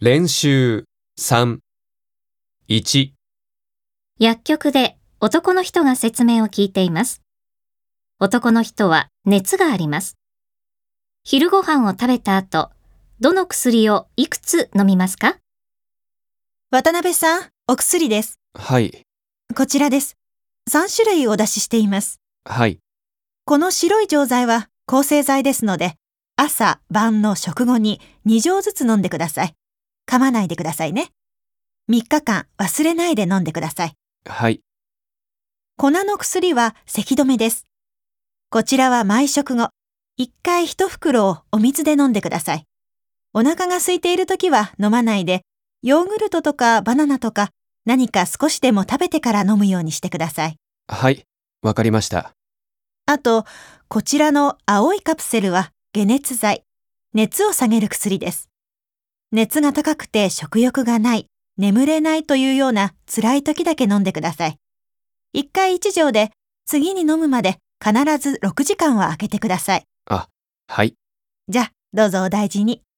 練習3、1、 薬局で男の人が説明を聞いています。男の人は熱があります。昼ご飯を食べた後、どの薬をいくつ飲みますか？ 渡辺さん、お薬です。 はい、 こちらです。3種類お出ししています。 はい、 この白い錠剤は抗生剤ですので、朝晩の食後に2錠ずつ飲んでください。噛まないでくださいね。3日間忘れないで飲んでください。 はい、 粉の薬は咳止めです。こちらは毎食後、1回1袋をお水で飲んでください。お腹が空いているときは飲まないで、ヨーグルトとかバナナとか何か少しでも食べてから飲むようにしてください。 はい、わかりました。 あと、こちらの青いカプセルは解熱剤、熱を下げる薬です。熱が高くて食欲がない、眠れないというような辛い時だけ飲んでください。1回1錠で次に飲むまで必ず6時間は空けてください。 はい。 じゃあ、どうぞお大事に。